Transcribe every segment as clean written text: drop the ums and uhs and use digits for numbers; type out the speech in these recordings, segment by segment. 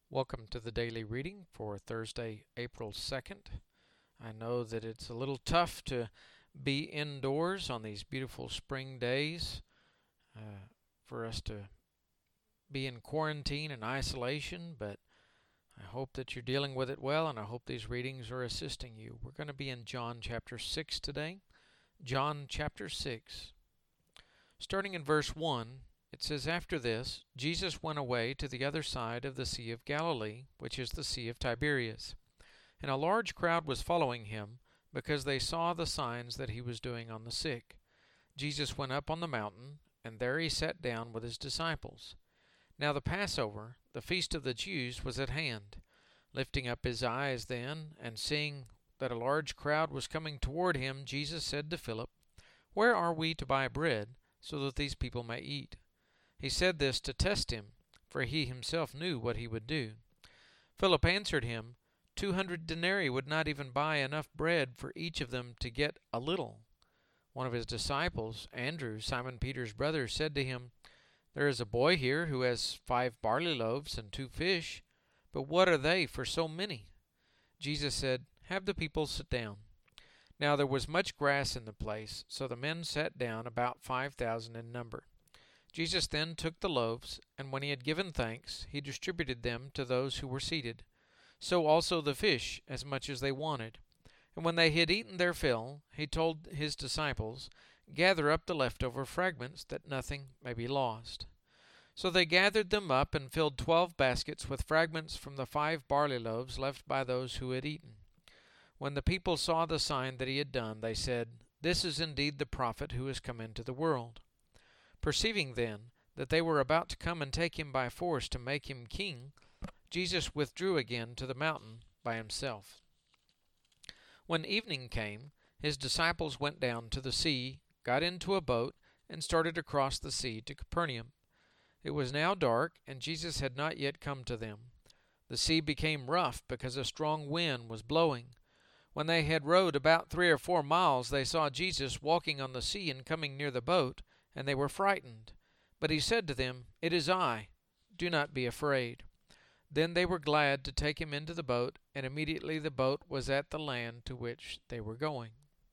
Welcome to the daily reading for Thursday, April 2nd. I know that it's a little tough to be indoors on these beautiful spring days, for us to be in quarantine and isolation, but I hope that you're dealing with it well, and I hope these readings are assisting you. We're going to be in John chapter 6 today. John chapter 6. Starting in verse 1, it says, "After this, Jesus went away to the other side of the Sea of Galilee, which is the Sea of Tiberias. And a large crowd was following him, because they saw the signs that he was doing on the sick. Jesus went up on the mountain, and there he sat down with his disciples. Now the Passover, the feast of the Jews, was at hand. Lifting up his eyes then, and seeing that a large crowd was coming toward him, Jesus said to Philip, 'Where are we to buy bread, so that these people may eat?' He said this to test him, for he himself knew what he would do. Philip answered him, 200 denarii would not even buy enough bread for each of them to get a little. One of his disciples, Andrew, Simon Peter's brother, said to him, 'There is a boy here who has 5 barley loaves and 2 fish, but what are they for so many?' Jesus said, 'Have the people sit down.' Now there was much grass in the place, so the men sat down, about 5,000 in number. Jesus then took the loaves, and when he had given thanks, he distributed them to those who were seated. So also the fish, as much as they wanted. And when they had eaten their fill, he told his disciples, 'Gather up the leftover fragments, that nothing may be lost.' So they gathered them up and filled 12 baskets with fragments from the 5 barley loaves left by those who had eaten. When the people saw the sign that he had done, they said, 'This is indeed the prophet who has come into the world.' Perceiving then that they were about to come and take him by force to make him king, Jesus withdrew again to the mountain by himself. When evening came, his disciples went down to the sea, got into a boat, and started across the sea to Capernaum. It was now dark, and Jesus had not yet come to them. The sea became rough because a strong wind was blowing. When they had rowed about 3 or 4 miles, they saw Jesus walking on the sea and coming near the boat, and they were frightened. But he said to them, 'It is I. Do not be afraid.' Then they were glad to take him into the boat, and immediately the boat was at the land to which they were going.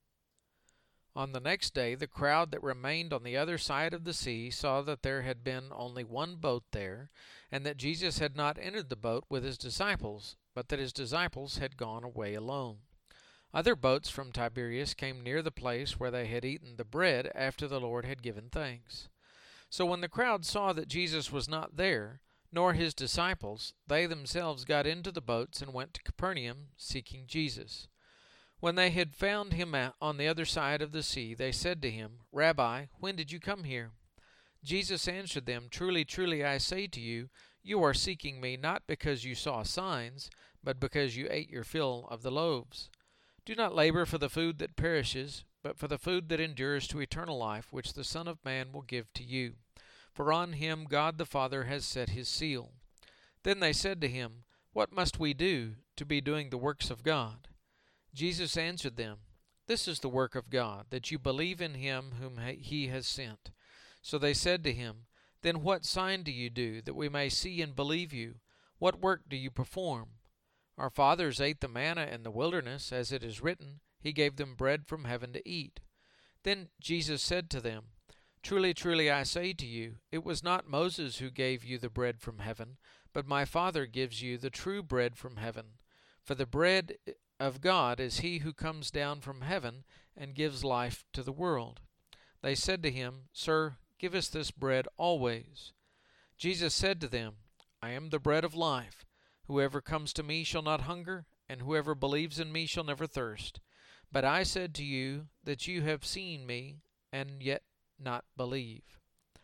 On the next day the crowd that remained on the other side of the sea saw that there had been only one boat there, and that Jesus had not entered the boat with his disciples, but that his disciples had gone away alone. Other boats from Tiberias came near the place where they had eaten the bread after the Lord had given thanks. So when the crowd saw that Jesus was not there, nor his disciples, they themselves got into the boats and went to Capernaum, seeking Jesus. When they had found him on the other side of the sea, they said to him, 'Rabbi, when did you come here?' Jesus answered them, 'Truly, truly, I say to you, you are seeking me not because you saw signs, but because you ate your fill of the loaves. Do not labor for the food that perishes, but for the food that endures to eternal life, which the Son of Man will give to you. For on him God the Father has set his seal.' Then they said to him, 'What must we do to be doing the works of God?' Jesus answered them, 'This is the work of God, that you believe in him whom he has sent.' So they said to him, 'Then what sign do you do, that we may see and believe you? What work do you perform? Our fathers ate the manna in the wilderness, as it is written, He gave them bread from heaven to eat.' Then Jesus said to them, 'Truly, truly, I say to you, it was not Moses who gave you the bread from heaven, but my Father gives you the true bread from heaven. For the bread of God is he who comes down from heaven and gives life to the world.' They said to him, 'Sir, give us this bread always.' Jesus said to them, 'I am the bread of life. Whoever comes to me shall not hunger, and whoever believes in me shall never thirst. But I said to you that you have seen me, and yet not believe.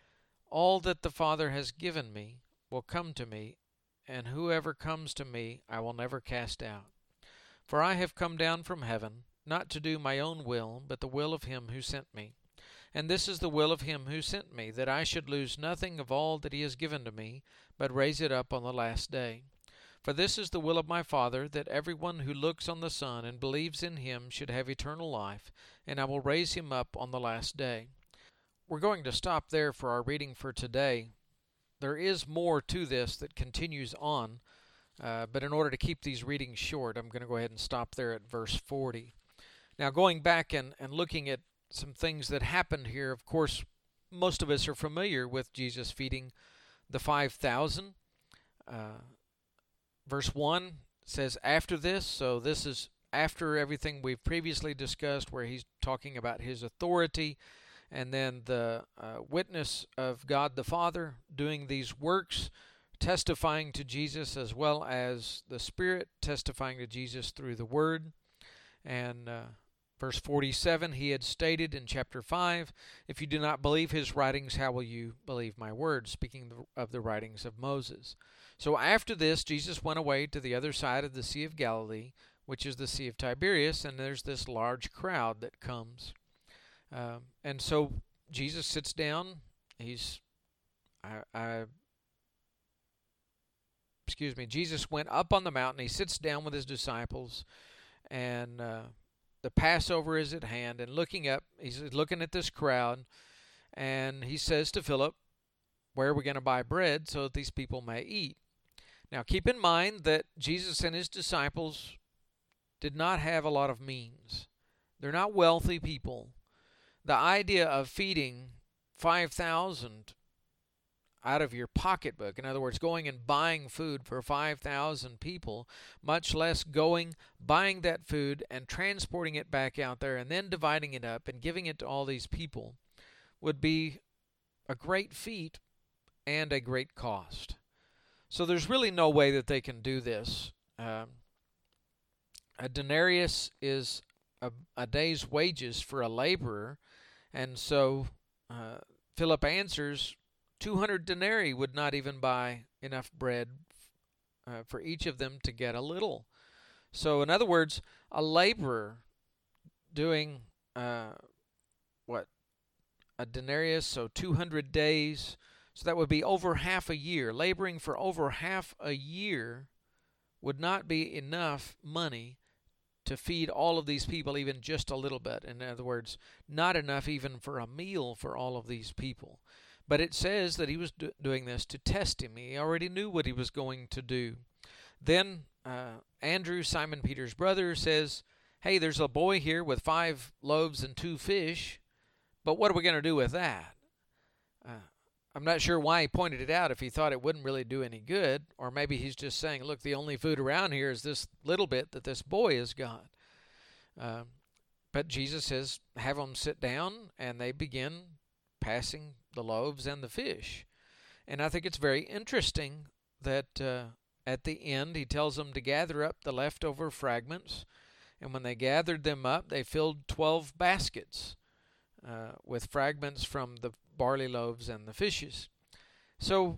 All that the Father has given me will come to me, and whoever comes to me I will never cast out. For I have come down from heaven, not to do my own will, but the will of him who sent me. And this is the will of him who sent me, that I should lose nothing of all that he has given to me, but raise it up on the last day. For this is the will of my Father, that everyone who looks on the Son and believes in him should have eternal life, and I will raise him up on the last day.'" We're going to stop there for our reading for today. There is more to this that continues on. But in order to keep these readings short, I'm going to go ahead and stop there at verse 40. Now, going back and looking at some things that happened here, of course, most of us are familiar with Jesus feeding the 5,000. Verse 1 says, after this, so this is after everything we've previously discussed, where he's talking about his authority, and then the witness of God the Father doing these works, testifying to Jesus, as well as the Spirit testifying to Jesus through the Word. And verse 47, he had stated in chapter 5, if you do not believe his writings, how will you believe my words? Speaking of the writings of Moses. So after this, Jesus went away to the other side of the Sea of Galilee, which is the Sea of Tiberias, and there's this large crowd that comes. And so Jesus sits down. Jesus went up on the mountain. He sits down with his disciples, and the Passover is at hand. And looking up, he's looking at this crowd, and he says to Philip, where are we going to buy bread so that these people may eat? Now keep in mind that Jesus and his disciples did not have a lot of means. They're not wealthy people. The idea of feeding 5,000 out of your pocketbook, in other words, going and buying food for 5,000 people, much less going, buying that food and transporting it back out there and then dividing it up and giving it to all these people, would be a great feat and a great cost. So there's really no way that they can do this. A denarius is a day's wages for a laborer, and so Philip answers, 200 denarii would not even buy enough bread for each of them to get a little. So in other words, a laborer doing a denarius, so 200 days, so that would be over half a year. Laboring for over half a year would not be enough money to feed all of these people even just a little bit. In other words, not enough even for a meal for all of these people. But it says that he was doing this to test him. He already knew what he was going to do. Then Andrew, Simon Peter's brother, says, hey, there's a boy here with 5 loaves and 2 fish, but what are we going to do with that? I'm not sure why he pointed it out, if he thought it wouldn't really do any good, or maybe he's just saying, look, the only food around here is this little bit that this boy has got. But Jesus says, have them sit down, and they begin passing the loaves and the fish. And I think it's very interesting that at the end he tells them to gather up the leftover fragments, and when they gathered them up, they filled 12 baskets with fragments from the barley loaves and the fishes. So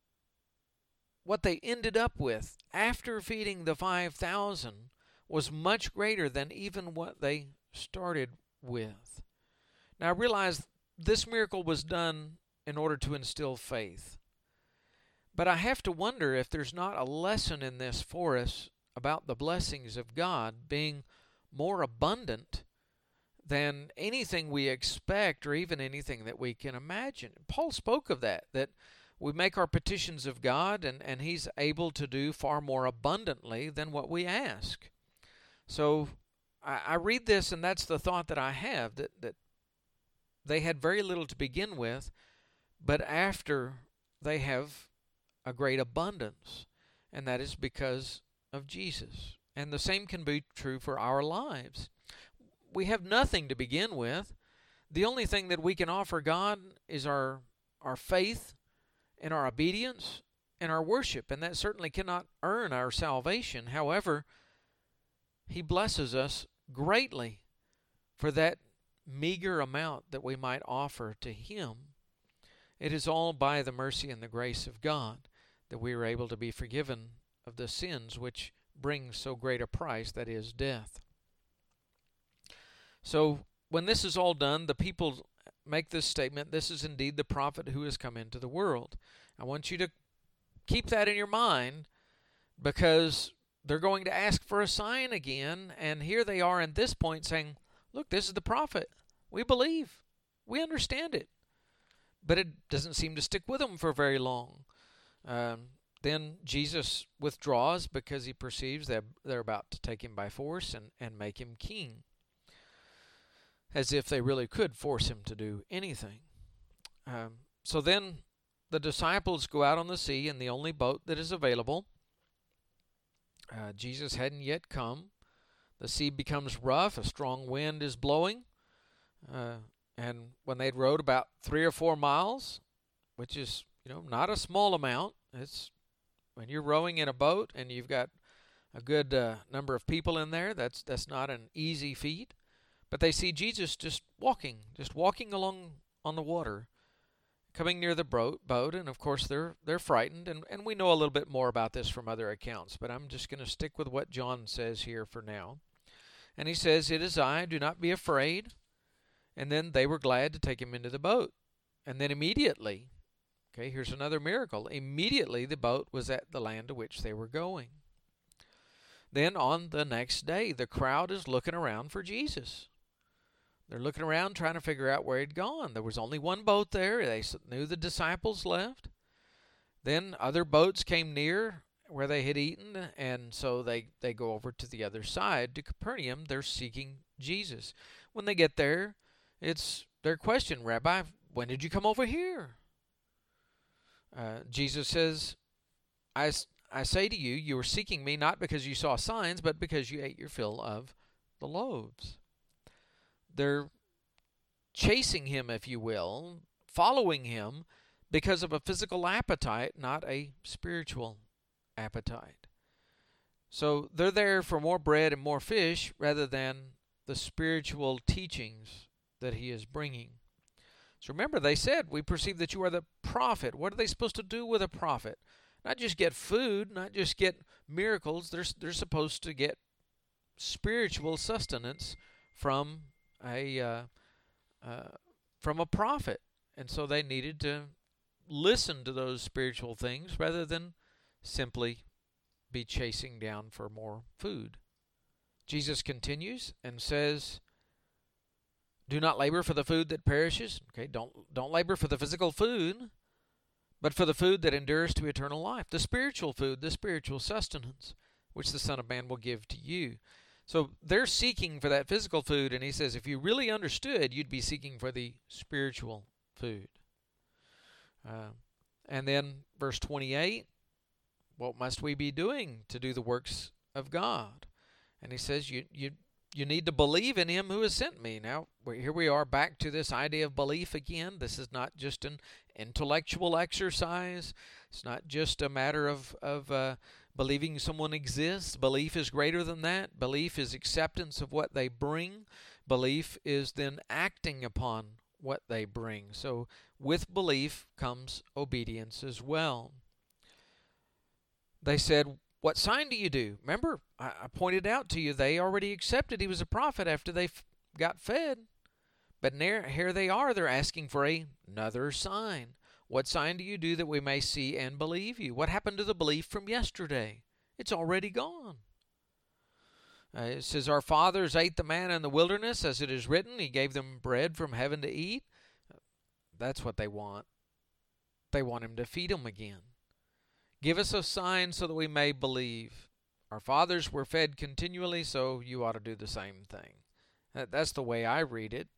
what they ended up with after feeding the 5,000 was much greater than even what they started with. Now I realize this miracle was done in order to instill faith. But I have to wonder if there's not a lesson in this for us about the blessings of God being more abundant than anything we expect or even anything that we can imagine. Paul spoke of that we make our petitions of God and he's able to do far more abundantly than what we ask. So I read this, and that's the thought that I have, that they had very little to begin with, but after they have a great abundance, and that is because of Jesus. And the same can be true for our lives. We have nothing to begin with. The only thing that we can offer God is our faith and our obedience and our worship, and that certainly cannot earn our salvation. However, he blesses us greatly for that meager amount that we might offer to him. It is all by the mercy and the grace of God that we are able to be forgiven of the sins which bring so great a price, that is death. So when this is all done, the people make this statement, this is indeed the prophet who has come into the world. I want you to keep that in your mind, because they're going to ask for a sign again, and here they are at this point saying, look, this is the prophet. We believe. We understand it. But it doesn't seem to stick with them for very long. Then Jesus withdraws because he perceives that they're about to take him by force and make him king, as if they really could force him to do anything. So then the disciples go out on the sea in the only boat that is available. Jesus hadn't yet come. The sea becomes rough. A strong wind is blowing. And when they'd rowed about 3 or 4 miles, which is, not a small amount. It's when you're rowing in a boat and you've got a good number of people in there, that's not an easy feat. But they see Jesus just walking along on the water, coming near the boat, and of course they're frightened, and we know a little bit more about this from other accounts, but I'm just going to stick with what John says here for now. And he says, "It is I, do not be afraid." And then they were glad to take him into the boat. And then immediately, here's another miracle. Immediately the boat was at the land to which they were going. Then on the next day, the crowd is looking around for Jesus. They're looking around trying to figure out where he'd gone. There was only one boat there. They knew the disciples left. Then other boats came near where they had eaten, and so they go over to the other side, to Capernaum. They're seeking Jesus. When they get there, it's their question, "Rabbi, when did you come over here?" Jesus says, I say to you, you were seeking me not because you saw signs, but because you ate your fill of the loaves. They're chasing him, if you will, following him because of a physical appetite, not a spiritual appetite. So they're there for more bread and more fish rather than the spiritual teachings that he is bringing. So remember, they said, "We perceive that you are the prophet." What are they supposed to do with a prophet? Not just get food, not just get miracles. They're supposed to get spiritual sustenance from a prophet. And so they needed to listen to those spiritual things rather than simply be chasing down for more food. Jesus continues and says, "Do not labor for the food that perishes." Don't labor for the physical food, but for the food that endures to eternal life, the spiritual food, the spiritual sustenance, which the Son of Man will give to you. So they're seeking for that physical food, and he says, if you really understood, you'd be seeking for the spiritual food. And then verse 28, what must we be doing to do the works of God? And he says, you need to believe in him who has sent me. Now, here we are back to this idea of belief again. This is not just an intellectual exercise. It's not just a matter of believing someone exists. Belief is greater than that. Belief is acceptance of what they bring. Belief is then acting upon what they bring. So with belief comes obedience as well. They said, "What sign do you do?" Remember, I pointed out to you, they already accepted he was a prophet after they got fed. But here they are, they're asking for another sign. "What sign do you do that we may see and believe you?" What happened to the belief from yesterday? It's already gone. It says, "Our fathers ate the manna in the wilderness, as it is written, he gave them bread from heaven to eat." That's what they want. They want him to feed them again. "Give us a sign so that we may believe. Our fathers were fed continually, so you ought to do the same thing." That's the way I read it.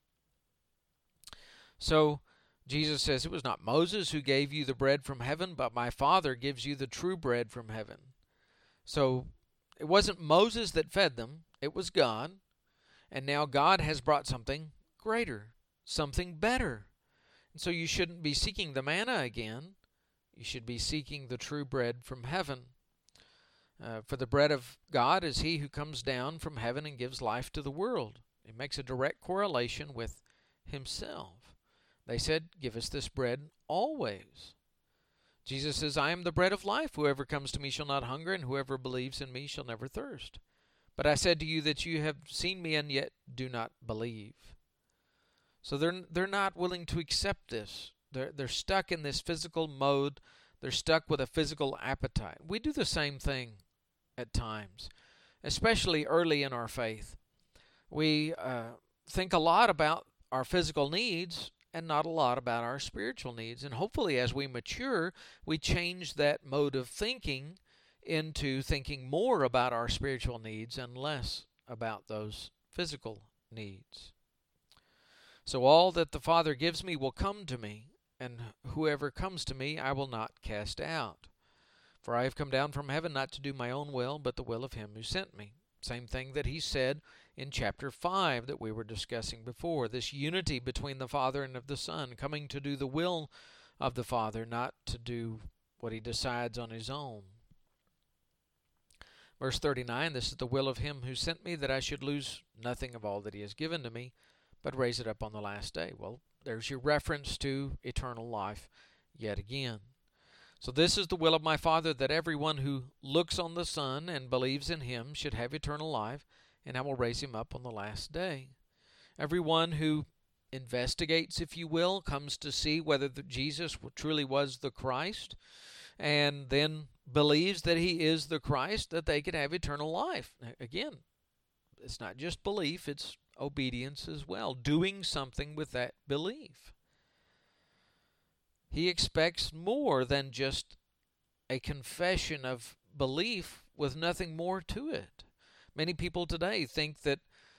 So Jesus says, "It was not Moses who gave you the bread from heaven, but my Father gives you the true bread from heaven." So it wasn't Moses that fed them, it was God. And now God has brought something greater, something better. And so you shouldn't be seeking the manna again. You should be seeking the true bread from heaven. For the bread of God is he who comes down from heaven and gives life to the world. It makes a direct correlation with himself. They said, "Give us this bread always." Jesus says, "I am the bread of life. Whoever comes to me shall not hunger, and whoever believes in me shall never thirst. But I said to you that you have seen me and yet do not believe." So they're not willing to accept this. They're stuck in this physical mode. They're stuck with a physical appetite. We do the same thing at times, especially early in our faith. We think a lot about our physical needs, and not a lot about our spiritual needs. And hopefully, as we mature, we change that mode of thinking into thinking more about our spiritual needs and less about those physical needs. So all that the Father gives me will come to me, and whoever comes to me I will not cast out. For I have come down from heaven not to do my own will, but the will of him who sent me. Same thing that he said in chapter 5 that we were discussing before. This unity between the Father and of the Son, coming to do the will of the Father, not to do what he decides on his own. Verse 39, this is the will of him who sent me, that I should lose nothing of all that he has given to me, but raise it up on the last day. Well, there's your reference to eternal life yet again. So this is the will of my Father, that everyone who looks on the Son and believes in him should have eternal life, and I will raise him up on the last day. Everyone who investigates, if you will, comes to see whether Jesus truly was the Christ, and then believes that he is the Christ, that they could have eternal life. Again, it's not just belief, it's obedience as well, doing something with that belief. He expects more than just a confession of belief with nothing more to it. Many people today think that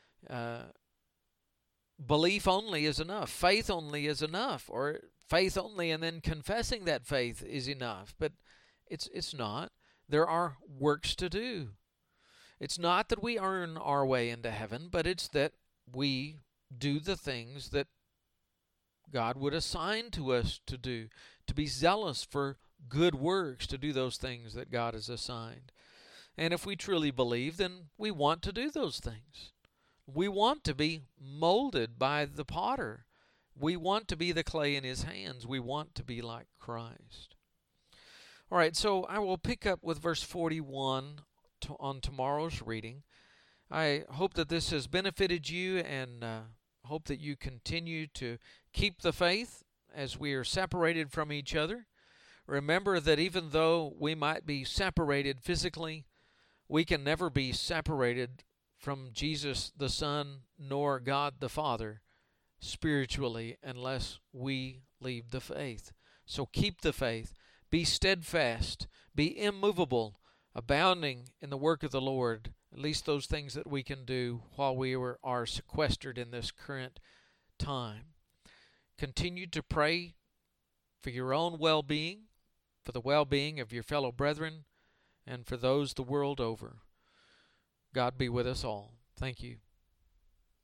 belief only is enough, faith only is enough, or faith only and then confessing that faith is enough. But it's not. There are works to do. It's not that we earn our way into heaven, but it's that we do the things that God would assign to us to do, to be zealous for good works, to do those things that God has assigned. And if we truly believe, then we want to do those things. We want to be molded by the potter. We want to be the clay in his hands. We want to be like Christ. All right, so I will pick up with verse 41 on tomorrow's reading. I hope that this has benefited you, and hope that you continue to keep the faith as we are separated from each other. Remember that even though we might be separated physically, we can never be separated from Jesus the Son nor God the Father spiritually unless we leave the faith. So keep the faith. Be steadfast. Be immovable, abounding in the work of the Lord, at least those things that we can do while we are sequestered in this current time. Continue to pray for your own well-being, for the well-being of your fellow brethren, and for those the world over. God be with us all. Thank you.